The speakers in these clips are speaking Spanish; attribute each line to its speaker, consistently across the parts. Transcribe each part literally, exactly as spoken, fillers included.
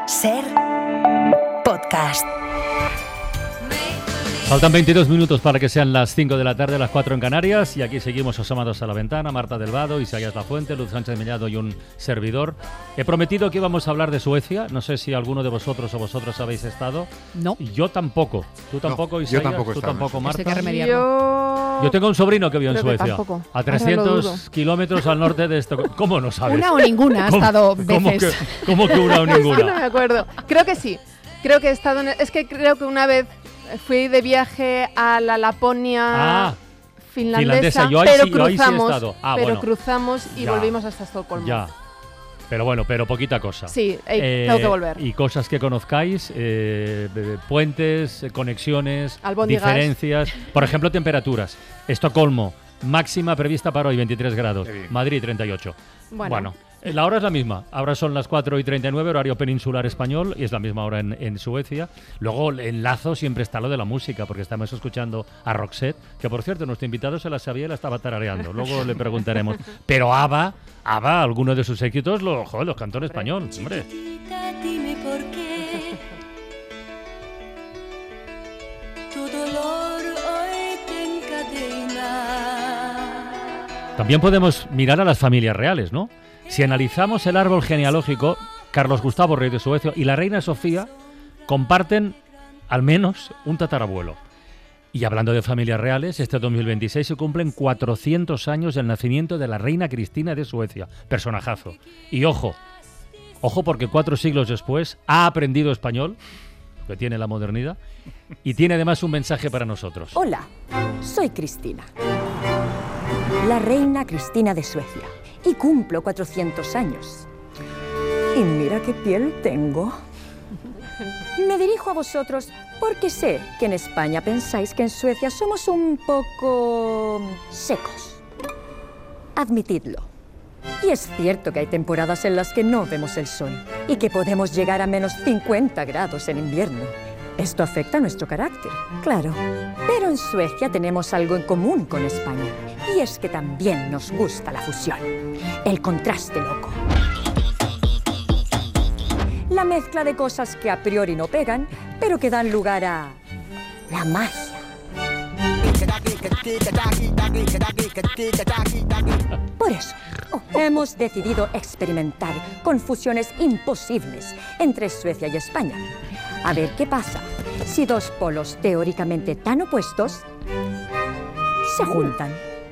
Speaker 1: Ser podcast.
Speaker 2: Faltan veintidós minutos para que sean las cinco de la tarde, las cuatro en Canarias, y aquí seguimos asomados a la ventana. Marta del Vado, Isaías Lafuente, Luz Sánchez Mellado y un servidor. He prometido que íbamos a hablar de Suecia. No sé si alguno de vosotros o vosotros habéis estado.
Speaker 3: No.
Speaker 2: Yo tampoco. Tú tampoco,
Speaker 4: No,
Speaker 2: Isaías.
Speaker 4: yo tampoco
Speaker 2: Tú
Speaker 4: estaba,
Speaker 2: tampoco,
Speaker 4: no sé.
Speaker 2: Marta.
Speaker 3: Hay que remediarlo.
Speaker 5: Yo...
Speaker 2: Yo tengo un sobrino que vivió en
Speaker 5: Creo que
Speaker 2: Suecia,
Speaker 5: tampoco.
Speaker 2: a
Speaker 5: Ahora lo
Speaker 2: trescientos
Speaker 5: dudo.
Speaker 2: kilómetros al norte de esto. ¿Cómo no sabes?
Speaker 3: Una o ninguna ha
Speaker 2: ¿Cómo-
Speaker 3: estado
Speaker 2: ¿Cómo
Speaker 3: veces.
Speaker 2: que, ¿Cómo que una o
Speaker 5: Es que no me
Speaker 2: ninguna?
Speaker 5: acuerdo. Creo que sí. Creo que he estado en... Es que creo que una vez fui de viaje a la Laponia
Speaker 2: Ah,
Speaker 5: finlandesa,
Speaker 2: finlandesa. Yo ahí
Speaker 5: pero
Speaker 2: sí- yo ahí sí he
Speaker 5: cruzamos,
Speaker 2: estado. Ah,
Speaker 5: pero
Speaker 2: bueno.
Speaker 5: cruzamos y
Speaker 2: Ya.
Speaker 5: volvimos hasta Estocolmo.
Speaker 2: ya. Pero bueno, pero poquita cosa.
Speaker 5: Sí, ey,
Speaker 2: Eh,
Speaker 5: tengo que volver.
Speaker 2: Y cosas que conozcáis, eh, de- puentes, eh, conexiones,
Speaker 5: Albóndigas.
Speaker 2: diferencias. Por ejemplo, temperaturas. Estocolmo, máxima prevista para hoy, veintitrés grados.
Speaker 4: Qué bien.
Speaker 2: Madrid, treinta y ocho.
Speaker 5: Bueno,
Speaker 2: Bueno, eh, la hora es la misma. Ahora son las cuatro y treinta y nueve, horario peninsular español, y es la misma hora en, en Suecia. Luego, en lazo siempre está lo de la música, porque estamos escuchando a Roxette, que por cierto, nuestro invitado se la sabía y la estaba tarareando. Luego le preguntaremos. Pero ABBA, ABBA, alguno de sus éxitos, lo, joder, los cantó en español, hombre.
Speaker 6: Chiquitita, dime por qué tu dolor hoy te encadena.
Speaker 2: También podemos mirar a las familias reales, ¿no? Si analizamos el árbol genealógico, Carlos Gustavo, rey de Suecia, y la reina Sofía comparten al menos un tatarabuelo. Y hablando de familias reales, este dos mil veintiséis se cumplen cuatrocientos años del nacimiento de la reina Cristina de Suecia. Personajazo. Y ojo, ojo porque cuatro siglos después ha aprendido español, que tiene la modernidad, y tiene además un mensaje para nosotros.
Speaker 7: Hola, soy Cristina, la reina Cristina de Suecia, y cumplo cuatrocientos años. Y mira qué piel tengo. Me dirijo a vosotros porque sé que en España pensáis que en Suecia somos un poco secos. Admitidlo. Y es cierto que hay temporadas en las que no vemos el sol y que podemos llegar a menos cincuenta grados en invierno. Esto afecta a nuestro carácter, claro. Pero en Suecia tenemos algo en común con España. Y es que también nos gusta la fusión, el contraste loco. La mezcla de cosas que a priori no pegan, pero que dan lugar a la magia. Por eso, hemos decidido experimentar con fusiones imposibles entre Suecia y España. A ver qué pasa si dos polos teóricamente tan opuestos se juntan.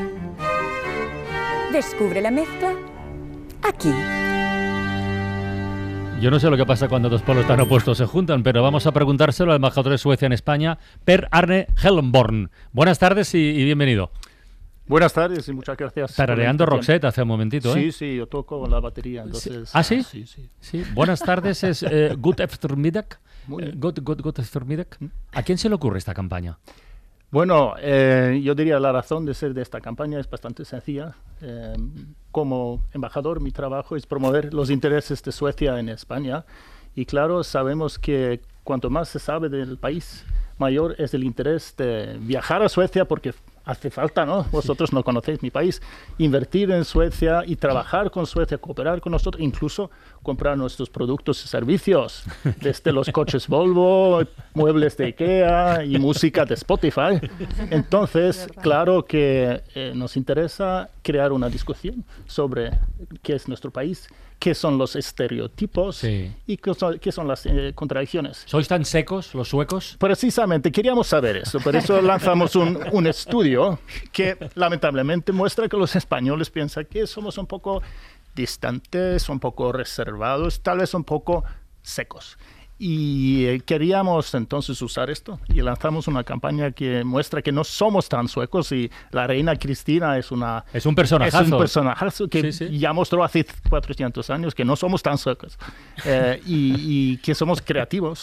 Speaker 7: Descubre la mezcla aquí.
Speaker 2: Yo no sé lo que pasa cuando dos polos tan opuestos se juntan, pero vamos a preguntárselo al embajador de Suecia en España, Per Arne Helmborn. Buenas tardes y, y bienvenido.
Speaker 8: Buenas tardes y muchas gracias.
Speaker 2: Tarareando
Speaker 8: por la invitación.
Speaker 2: Roxette hace un momentito, ¿eh?
Speaker 8: Sí, sí, yo toco la batería, entonces...
Speaker 2: ¿Ah, sí?
Speaker 8: Sí, sí.
Speaker 2: Sí. Buenas tardes, es eh, Good Eftermiddag.
Speaker 8: Muy
Speaker 2: Eh,
Speaker 8: bien.
Speaker 2: Good, good, good Eftermiddag. ¿A quién se le ocurre esta campaña?
Speaker 8: Bueno, eh, yo diría la razón de ser de esta campaña es bastante sencilla. Eh, como embajador, mi trabajo es promover los intereses de Suecia en España. Y claro, sabemos que cuanto más se sabe del país, mayor es el interés de viajar a Suecia porque hace falta, ¿no? Vosotros no conocéis mi país. Invertir en Suecia y trabajar con Suecia, cooperar con nosotros, incluso comprar nuestros productos y servicios, desde los coches Volvo, muebles de IKEA y música de Spotify. Entonces, claro que eh, nos interesa crear una discusión sobre qué es nuestro país, qué son los estereotipos
Speaker 2: Sí.
Speaker 8: y qué son, qué son las eh, contradicciones.
Speaker 2: ¿Sois tan secos los suecos?
Speaker 8: Precisamente, queríamos saber eso, por eso lanzamos un, un estudio que lamentablemente muestra que los españoles piensan que somos un poco distantes, un poco reservados, tal vez un poco secos. Y eh, queríamos entonces usar esto y lanzamos una campaña que muestra que no somos tan suecos y la reina Cristina es una...
Speaker 2: Es un personajazo.
Speaker 8: Es un personajazo que
Speaker 2: Sí, sí.
Speaker 8: ya mostró hace cuatrocientos años que no somos tan suecos eh, y, y que somos creativos,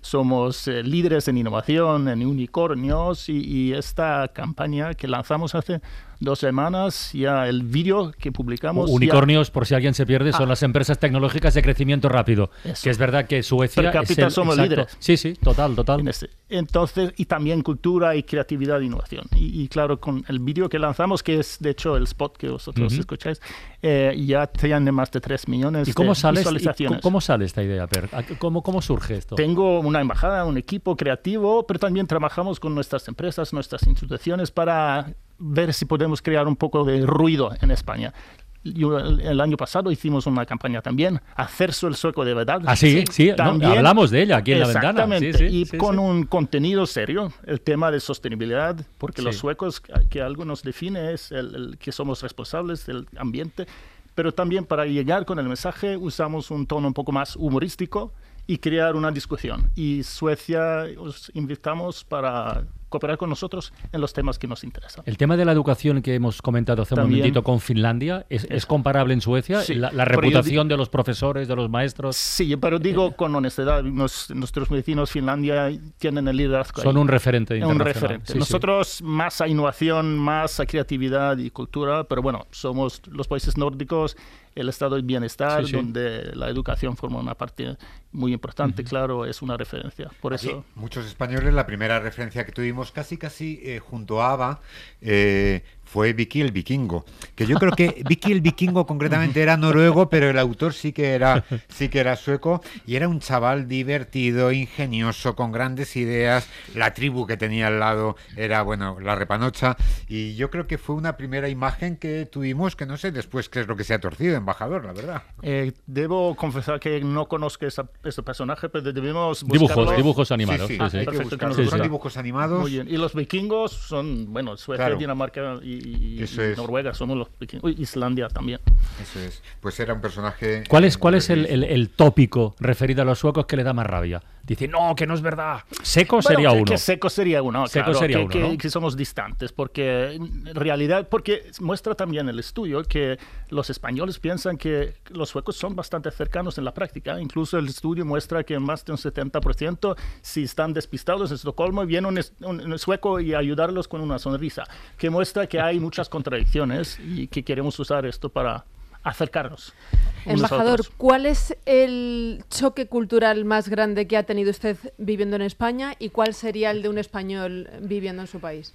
Speaker 8: somos eh, líderes en innovación, en unicornios, y, y esta campaña que lanzamos hace dos semanas, ya el vídeo que publicamos...
Speaker 2: Unicornios,
Speaker 8: ya...
Speaker 2: por si alguien se pierde, son
Speaker 8: ah.
Speaker 2: las empresas tecnológicas de crecimiento rápido. Eso. Que es verdad que Suecia...
Speaker 8: Per cápita
Speaker 2: es el,
Speaker 8: somos
Speaker 2: exacto.
Speaker 8: líderes.
Speaker 2: Sí, sí, total, total.
Speaker 8: En este. Entonces, y también cultura y creatividad e innovación. Y, y claro, con el vídeo que lanzamos, que es de hecho el spot que vosotros uh-huh. escucháis, eh, ya tiene más de tres millones
Speaker 2: ¿Y cómo
Speaker 8: de
Speaker 2: sales,
Speaker 8: visualizaciones.
Speaker 2: ¿Y cómo sale esta idea, Per? ¿Cómo, ¿Cómo surge esto?
Speaker 8: Tengo una embajada, un equipo creativo, pero también trabajamos con nuestras empresas, nuestras instituciones para ver si podemos crear un poco de ruido en España. Yo, el, el año pasado hicimos una campaña también, Hacerse el sueco de verdad.
Speaker 2: Ah, sí, sí,
Speaker 8: también,
Speaker 2: no, hablamos de ella aquí en La Ventana.
Speaker 8: Exactamente,
Speaker 2: Sí, sí,
Speaker 8: y
Speaker 2: sí,
Speaker 8: con
Speaker 2: sí.
Speaker 8: un contenido serio, el tema de sostenibilidad, porque
Speaker 2: Sí.
Speaker 8: los suecos, que algo nos define es el, el que somos responsables del ambiente, pero también para llegar con el mensaje usamos un tono un poco más humorístico y crear una discusión. Y Suecia os invitamos para cooperar con nosotros en los temas que nos interesan.
Speaker 2: El tema de la educación que hemos comentado hace
Speaker 8: También,
Speaker 2: un momentito con Finlandia, ¿es, es comparable en Suecia?
Speaker 8: Sí,
Speaker 2: la, la
Speaker 8: pero
Speaker 2: reputación
Speaker 8: yo di-
Speaker 2: de los profesores, de los maestros,
Speaker 8: Sí, pero digo con honestidad, nos- nuestros vecinos Finlandia tienen el liderazgo
Speaker 2: son
Speaker 8: ahí.
Speaker 2: un referente
Speaker 8: Un
Speaker 2: internacional.
Speaker 8: referente.
Speaker 2: Sí, sí.
Speaker 8: Nosotros más a innovación, más a creatividad y cultura, pero bueno, somos los países nórdicos, el estado de bienestar,
Speaker 2: Sí, sí.
Speaker 8: donde la educación forma una parte muy importante, uh-huh. claro, es una referencia. Por
Speaker 3: Aquí,
Speaker 8: eso...
Speaker 3: muchos españoles, la primera referencia que tuvimos casi casi eh, junto a ABBA eh, fue Vicky el Vikingo, que yo creo que Vicky el Vikingo concretamente era noruego, pero el autor sí que era sí que era sueco, y era un chaval divertido, ingenioso, con grandes ideas. La tribu que tenía al lado era, bueno, la repanocha, y yo creo que fue una primera imagen que tuvimos, que no sé después qué es lo que se ha torcido, embajador, la verdad.
Speaker 8: Eh, debo confesar que no conozco esa, ese personaje, pero debemos
Speaker 2: Dibujos,
Speaker 8: buscarlo.
Speaker 2: dibujos animados.
Speaker 3: Sí, sí.
Speaker 2: Sí, sí.
Speaker 3: Hay que
Speaker 8: Perfecto, que
Speaker 3: buscarlos.
Speaker 8: nos
Speaker 3: Son
Speaker 8: gusta.
Speaker 3: dibujos animados.
Speaker 8: Muy bien. Y los vikingos son, bueno, Suecia,
Speaker 3: Claro.
Speaker 8: Dinamarca y, y-
Speaker 3: Eso
Speaker 8: y
Speaker 3: es.
Speaker 8: Noruega somos los vikingos. Uy, Islandia también.
Speaker 3: Eso es. Pues era un personaje...
Speaker 2: ¿Cuál es,
Speaker 3: eh,
Speaker 2: cuál es el,
Speaker 3: divertidísimo.
Speaker 2: el- el tópico referido a los suecos que le da más rabia? Dice, no, que no es verdad. Seco
Speaker 8: Bueno,
Speaker 2: sería
Speaker 8: que,
Speaker 2: uno.
Speaker 8: que seco sería uno,
Speaker 2: Seco
Speaker 8: claro,
Speaker 2: sería
Speaker 8: que,
Speaker 2: uno,
Speaker 8: que-
Speaker 2: ¿no?
Speaker 8: que somos distantes, porque en realidad, porque muestra también el estudio que los españoles piensan que los suecos son bastante cercanos en la práctica. Incluso el estudio muestra que más de un setenta por ciento, si están despistados en Estocolmo, viene un, es- un- un sueco y ayudarlos con una sonrisa, que muestra que hay muchas contradicciones y que queremos usar esto para acercarnos. unos a
Speaker 5: Embajador,
Speaker 8: otros.
Speaker 5: ¿cuál es el choque cultural más grande que ha tenido usted viviendo en España y cuál sería el de un español viviendo en su país?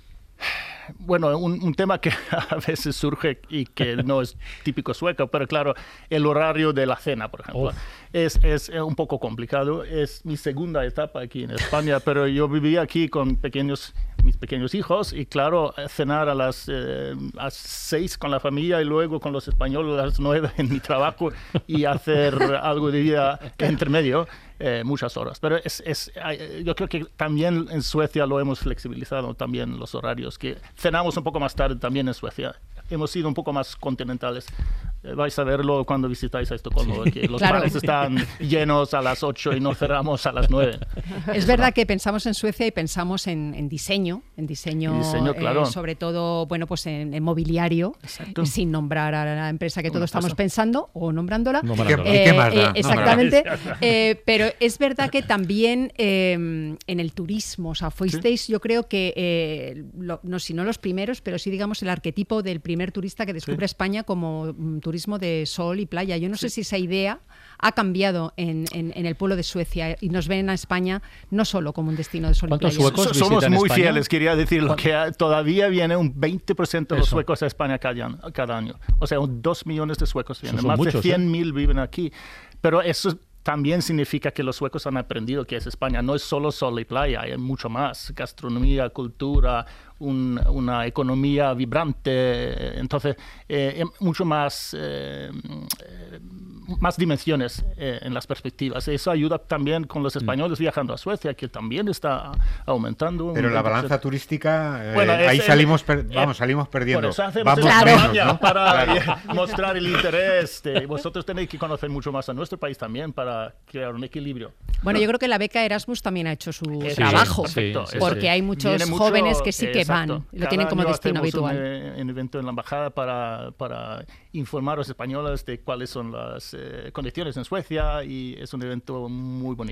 Speaker 8: Bueno, un, un tema que a veces surge y que no es típico sueco, pero claro, el horario de la cena, por ejemplo,
Speaker 2: Oh.
Speaker 8: es, es eh, un poco complicado. Es mi segunda etapa aquí en España, pero yo vivía aquí con pequeños, mis pequeños hijos y claro, eh, cenar a las, eh, a las seis con la familia y luego con los españoles a las nueve en mi trabajo y hacer algo de día entre medio. Eh, muchas horas, pero es, es, eh, yo creo que también en Suecia lo hemos flexibilizado también los horarios, que cenamos un poco más tarde también en Suecia. Hemos sido un poco más continentales. Eh, vais a verlo cuando visitáis a Estocolmo, que los
Speaker 4: Claro.
Speaker 8: bares están llenos a las ocho y no cerramos a las nueve.
Speaker 4: Es verdad que pensamos en Suecia y pensamos en, en diseño, en diseño,
Speaker 8: En diseño,
Speaker 4: eh,
Speaker 8: claro.
Speaker 4: sobre todo, bueno, pues en, en mobiliario,
Speaker 8: Exacto.
Speaker 4: eh, sin nombrar a la empresa que
Speaker 8: Una
Speaker 4: todos estamos
Speaker 8: cosa.
Speaker 4: pensando o nombrándola.
Speaker 2: Nombrándola.
Speaker 3: ¿Y qué- y qué más da?
Speaker 4: exactamente. Eh, pero es verdad que también eh, en el turismo, o sea, fuisteis, yo creo que, eh, lo- no si no los primeros, pero sí digamos el arquetipo del primer turista que descubre España como mm, turismo de sol y playa. Yo no sé si esa idea ha cambiado en, en- en el pueblo de Suecia y nos ven a España no solo como un destino de sol y
Speaker 2: ¿Cuántos
Speaker 4: playa.
Speaker 2: suecos
Speaker 8: So- somos
Speaker 2: visitan
Speaker 8: muy
Speaker 2: España?
Speaker 8: fieles, quería decirlo, que ah, todavía viene un veinte por ciento de los
Speaker 2: Eso.
Speaker 8: suecos a España cada año. Cada año. O sea, un dos millones de suecos vienen,
Speaker 2: son
Speaker 8: más
Speaker 2: muchos,
Speaker 8: de cien mil viven aquí. Pero eso también significa que los suecos han aprendido que es España. No es solo sol y playa, hay mucho más. Gastronomía, cultura, un- una economía vibrante. Entonces, eh, mucho más... eh, eh, más dimensiones eh, en las perspectivas. Eso ayuda también con los españoles viajando a Suecia, que también está aumentando. un
Speaker 3: Pero la
Speaker 8: veinte por ciento.
Speaker 3: balanza turística, eh,
Speaker 8: Bueno, es
Speaker 3: ahí
Speaker 8: el-
Speaker 3: salimos, per-
Speaker 8: eh,
Speaker 3: vamos, salimos perdiendo.
Speaker 8: Por eso hacemos
Speaker 3: Vamos
Speaker 8: esta
Speaker 4: Claro.
Speaker 8: campaña,
Speaker 3: menos, ¿no?
Speaker 8: para
Speaker 3: Claro.
Speaker 8: eh, mostrar el interés. de- vosotros tenéis que conocer mucho más a nuestro país también para crear un equilibrio.
Speaker 4: Bueno, yo creo que la beca Erasmus también ha hecho su
Speaker 8: Sí,
Speaker 4: trabajo,
Speaker 8: perfecto,
Speaker 2: sí, sí,
Speaker 4: porque
Speaker 2: sí.
Speaker 4: hay muchos
Speaker 8: Viene mucho,
Speaker 4: jóvenes que sí que
Speaker 8: exacto.
Speaker 4: van, lo
Speaker 8: Cada
Speaker 4: tienen como
Speaker 8: año
Speaker 4: destino
Speaker 8: hacemos
Speaker 4: habitual.
Speaker 8: Un, eh, un evento en la embajada para, para informar a los españoles de cuáles son las eh, condiciones en Suecia y es un evento muy bonito.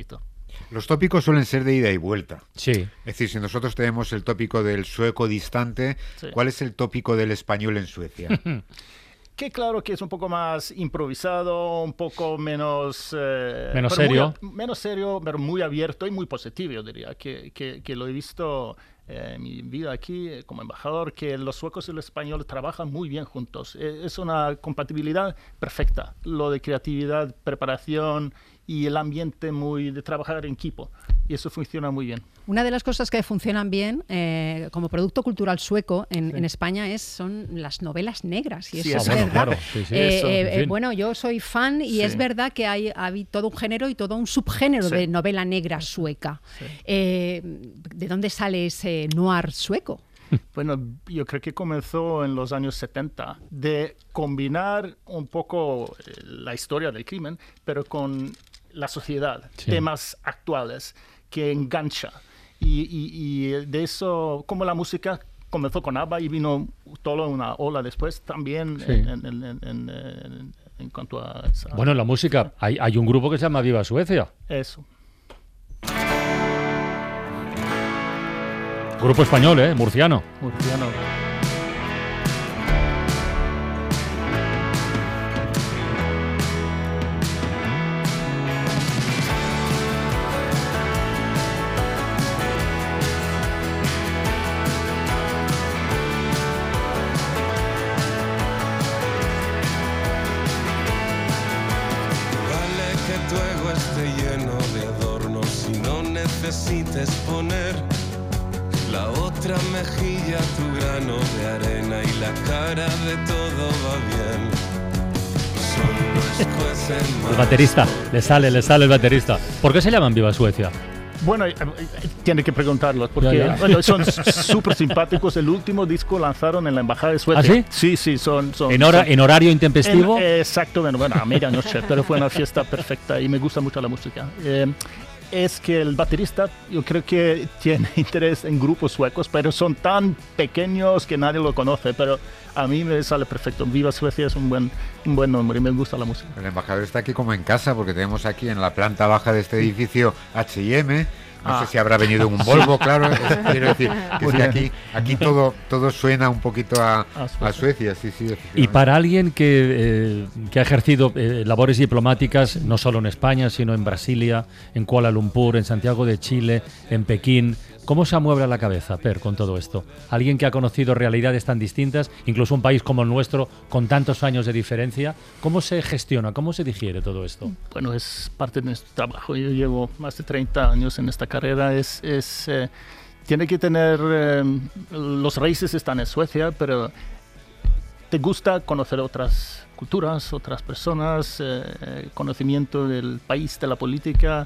Speaker 3: Los tópicos suelen ser de ida y vuelta.
Speaker 2: Sí.
Speaker 3: Es decir, si nosotros tenemos el tópico del sueco distante,
Speaker 8: Sí.
Speaker 3: ¿cuál es el tópico del español en Suecia?
Speaker 8: Que claro que es un poco más improvisado, un poco menos... eh,
Speaker 2: Menos
Speaker 8: pero
Speaker 2: serio.
Speaker 8: muy- menos serio, pero muy abierto y muy positivo, yo diría, que, que, que lo he visto eh, en mi vida aquí eh, como embajador, que los suecos y los españoles trabajan muy bien juntos. Eh, es una compatibilidad perfecta, lo de creatividad, preparación y el ambiente muy de trabajar en equipo. Y eso funciona muy bien.
Speaker 4: Una de las cosas que funcionan bien eh, como producto cultural sueco en, en España es son las novelas negras. Y eso
Speaker 8: Sí,
Speaker 4: es
Speaker 8: ah, bueno,
Speaker 4: verdad.
Speaker 2: claro, sí, sí,
Speaker 4: Eh,
Speaker 8: eso,
Speaker 4: eh,
Speaker 2: en
Speaker 4: eh,
Speaker 2: fin.
Speaker 4: bueno, yo soy fan y
Speaker 8: Sí.
Speaker 4: es verdad que hay, hay todo un género y todo un subgénero
Speaker 8: Sí.
Speaker 4: de novela negra sueca. Eh, ¿De dónde sale ese noir sueco?
Speaker 8: Bueno, yo creo que comenzó en los años setenta, de combinar un poco eh, la historia del crimen, pero con la sociedad,
Speaker 2: Sí.
Speaker 8: temas actuales que engancha. Y, y- y de eso, como la música comenzó con ABBA y vino toda una ola después, también
Speaker 2: Sí.
Speaker 8: en, en- en- en- en- en- en cuanto a esa-
Speaker 2: Bueno, en la música hay, hay un grupo que se llama Viva Suecia.
Speaker 8: eso.
Speaker 2: Grupo español, ¿eh? Murciano.
Speaker 8: Murciano.
Speaker 9: Vale que tu ego esté lleno de adornos y no necesites poner la otra mejilla, tu grano de arena y la cara de todo va bien. Solo escuece
Speaker 2: El
Speaker 9: más.
Speaker 2: baterista. Le sale, le sale el baterista. ¿Por qué se llaman Viva Suecia?
Speaker 8: Bueno, eh, eh, tiene que preguntarlo, porque
Speaker 2: Ya, ya.
Speaker 8: bueno, son súper simpáticos. El último disco lanzaron en la Embajada de Suecia.
Speaker 2: ¿Ah, sí?
Speaker 8: Sí, sí, son... son
Speaker 2: ¿En, hora,
Speaker 8: son-
Speaker 2: en horario intempestivo?
Speaker 8: En- eh, exacto, bueno, bueno, a medianoche, pero fue una fiesta perfecta y me gusta mucho la música. Eh, es que el baterista, yo creo que tiene interés en grupos suecos, pero son tan pequeños que nadie lo conoce, pero a mí me sale perfecto. Viva Suecia es un buen, un buen nombre y me gusta la música.
Speaker 3: El embajador está aquí como en casa porque tenemos aquí en la planta baja de este edificio H y M. No
Speaker 8: Ah.
Speaker 3: sé si habrá venido en un Volvo, claro. es- quiero decir que es
Speaker 8: Muy
Speaker 3: que
Speaker 8: bien.
Speaker 3: aquí, aquí todo, todo suena un poquito a,
Speaker 8: A Suecia.
Speaker 3: a Suecia. Sí, sí,
Speaker 2: Y
Speaker 3: efectivamente.
Speaker 2: para alguien que, eh, que ha ejercido eh, labores diplomáticas, no solo en España, sino en Brasilia, en Kuala Lumpur, en Santiago de Chile, en Pekín, ¿cómo se amuebla la cabeza, Per, con todo esto? Alguien que ha conocido realidades tan distintas, incluso un país como el nuestro, con tantos años de diferencia, ¿cómo se gestiona, cómo se digiere todo esto?
Speaker 8: Bueno, es parte de nuestro trabajo. Yo llevo más de treinta años en esta carrera. Es, es, eh, tiene que tener... eh, los raíces están en Suecia, pero te gusta conocer otras culturas, otras personas, eh, conocimiento del país, de la política.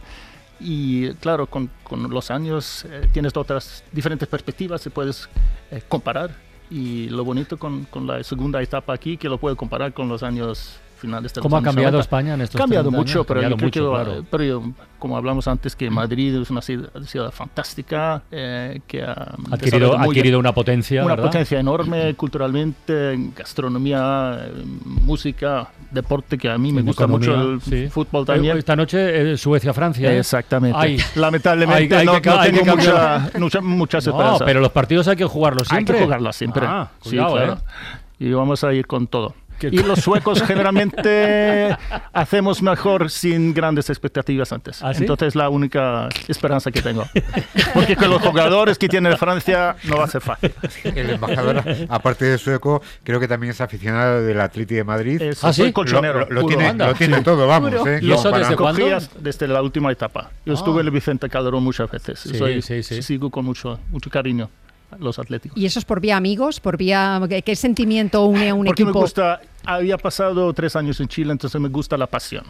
Speaker 8: Y claro, con, con los años eh, tienes otras diferentes perspectivas y puedes eh, comparar. Y lo bonito con, con la segunda etapa aquí, que lo puedo comparar con los años finales de los
Speaker 2: ¿Cómo ha
Speaker 8: años
Speaker 2: cambiado
Speaker 8: noventa.
Speaker 2: España en estos
Speaker 8: Ha cambiado
Speaker 2: treinta años?
Speaker 8: mucho, pero,
Speaker 2: Cambiado
Speaker 8: yo creo
Speaker 2: mucho,
Speaker 8: que,
Speaker 2: claro.
Speaker 8: eh, pero yo, como hablamos antes, que Madrid es una ciudad, ciudad fantástica, eh, que ha
Speaker 2: Ha adquirido,
Speaker 8: desarrollado
Speaker 2: ha
Speaker 8: muy
Speaker 2: adquirido
Speaker 8: bien.
Speaker 2: una potencia,
Speaker 8: Una
Speaker 2: ¿verdad?
Speaker 8: potencia enorme culturalmente, en gastronomía, eh, música, deporte, que a mí me
Speaker 2: En
Speaker 8: gusta mucho
Speaker 2: economía,
Speaker 8: el
Speaker 2: sí.
Speaker 8: fútbol
Speaker 2: Eh,
Speaker 8: también.
Speaker 2: Esta noche eh, Suecia-Francia. ¿eh?
Speaker 8: Exactamente.
Speaker 2: Ay,
Speaker 8: Lamentablemente
Speaker 2: hay- hay
Speaker 8: no,
Speaker 2: que ca-
Speaker 8: no
Speaker 2: hay que
Speaker 8: tengo mucha,
Speaker 2: cambiar.
Speaker 8: mucha- muchas
Speaker 2: no,
Speaker 8: esperanzas.
Speaker 2: pero los partidos hay que jugarlos
Speaker 8: Hay
Speaker 2: siempre.
Speaker 8: que jugarlas siempre.
Speaker 2: Ah,
Speaker 8: Sí,
Speaker 2: cuidado,
Speaker 8: claro.
Speaker 2: ¿eh?
Speaker 8: Y vamos a ir con todo.
Speaker 2: Qué
Speaker 8: Y los suecos generalmente hacemos mejor sin grandes expectativas antes.
Speaker 2: ¿Ah, sí?
Speaker 8: Entonces es la única esperanza que tengo. Porque con los jugadores que tiene Francia no va a ser fácil.
Speaker 3: El embajador, aparte de sueco, creo que también es aficionado del Atleti de Madrid.
Speaker 8: Es,
Speaker 2: ¿Ah, sí?
Speaker 8: soy
Speaker 3: Lo,
Speaker 8: colchonero.
Speaker 3: lo- lo
Speaker 8: puro.
Speaker 3: tiene,
Speaker 2: anda.
Speaker 3: lo tiene todo, vamos. ¿eh?
Speaker 2: ¿Y eso
Speaker 3: Como
Speaker 2: desde
Speaker 3: para-
Speaker 2: cuándo?
Speaker 8: Cogías desde la última etapa. Yo
Speaker 2: Ah.
Speaker 8: estuve en el Vicente Calderón muchas veces.
Speaker 2: Sí,
Speaker 8: Soy-
Speaker 2: sí, sí.
Speaker 8: Sigo con mucho, mucho cariño a los atléticos.
Speaker 4: ¿Y eso es por vía amigos? ¿Por vía qué, qué sentimiento une a un
Speaker 8: Porque
Speaker 4: equipo?
Speaker 8: me gusta, había pasado tres años en Chile, entonces me gusta la pasión.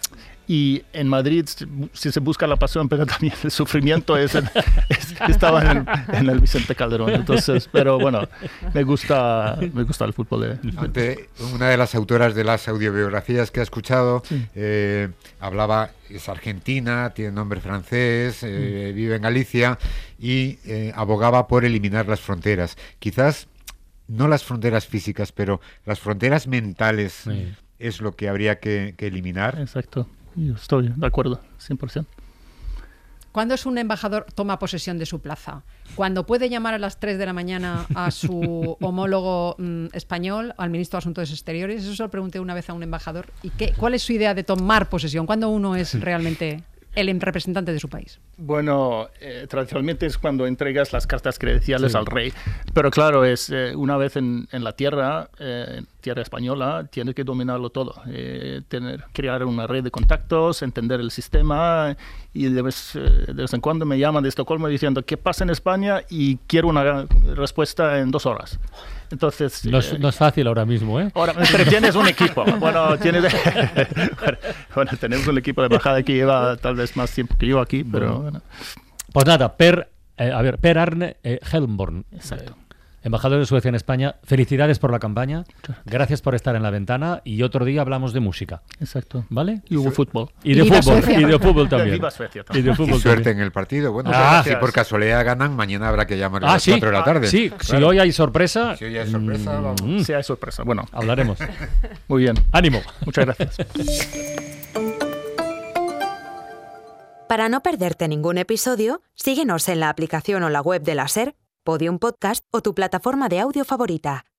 Speaker 8: Y en Madrid, si se busca la pasión, pero también el sufrimiento, es, en- es- estaba en el, en el Vicente Calderón. Entonces, pero bueno, me gusta, me gusta el fútbol. eh.
Speaker 3: Ante- una de las autoras de las audiobiografías que ha escuchado eh, hablaba, es argentina, tiene nombre francés, eh, vive en Galicia y eh, abogaba por eliminar las fronteras. Quizás no las fronteras físicas, pero las fronteras mentales
Speaker 2: Sí.
Speaker 3: es lo que habría que, que eliminar.
Speaker 8: Exacto. Yo estoy de acuerdo, cien por ciento.
Speaker 4: ¿Cuándo es un embajador toma posesión de su plaza? Cuando puede llamar a las tres de la mañana a su homólogo mm, español, al ministro de Asuntos Exteriores. Eso se lo pregunté una vez a un embajador. ¿Y qué, cuál es su idea de tomar posesión? ¿Cuándo uno es realmente el representante de su país?
Speaker 8: Bueno, eh, tradicionalmente es cuando entregas las cartas credenciales
Speaker 2: Sí.
Speaker 8: al rey. Pero claro, es eh, una vez en, en la tierra, eh, tierra española, tienes que dominarlo todo. Eh, tener, crear una red de contactos, entender el sistema. Y de vez, eh, de vez en cuando me llaman de Estocolmo diciendo ¿qué pasa en España? Y quiero una respuesta en dos horas. Entonces,
Speaker 2: No es,
Speaker 8: eh,
Speaker 2: no es fácil ahora mismo, ¿eh?
Speaker 8: Ahora, pero tienes un equipo. Bueno, tienes, bueno, bueno, tenemos un equipo de embajada que lleva tal vez más tiempo que yo aquí, pero bueno.
Speaker 2: Pues nada, Per, eh, a ver, Per Arne eh, Helmborn,
Speaker 8: Exacto.
Speaker 2: eh, embajador de Suecia en España. Felicidades por la campaña. Gracias por estar en la ventana y otro día hablamos de música,
Speaker 8: Exacto.
Speaker 2: ¿vale?
Speaker 8: Y hubo fútbol.
Speaker 2: Y de
Speaker 4: Viva
Speaker 2: fútbol,
Speaker 4: Suecia.
Speaker 2: y de fútbol también.
Speaker 8: Viva Suecia
Speaker 2: Y
Speaker 8: también.
Speaker 2: de
Speaker 3: Y
Speaker 2: fútbol
Speaker 3: suerte
Speaker 2: también.
Speaker 3: en el partido. Bueno,
Speaker 2: Ah,
Speaker 3: si
Speaker 8: gracias.
Speaker 3: por casualidad ganan, mañana habrá que llamar a
Speaker 2: Ah,
Speaker 3: las
Speaker 2: sí,
Speaker 3: cuatro de la tarde.
Speaker 2: sí,
Speaker 3: Claro.
Speaker 2: si hoy hay sorpresa,
Speaker 3: Si hoy hay sorpresa,
Speaker 2: mm,
Speaker 3: vamos.
Speaker 2: mm,
Speaker 8: Sí, hay sorpresa. Bueno,
Speaker 2: hablaremos.
Speaker 8: muy bien.
Speaker 2: Ánimo.
Speaker 8: Muchas gracias.
Speaker 1: Para no perderte ningún episodio, síguenos en la aplicación o la web de la SER, Podium Podcast o tu plataforma de audio favorita.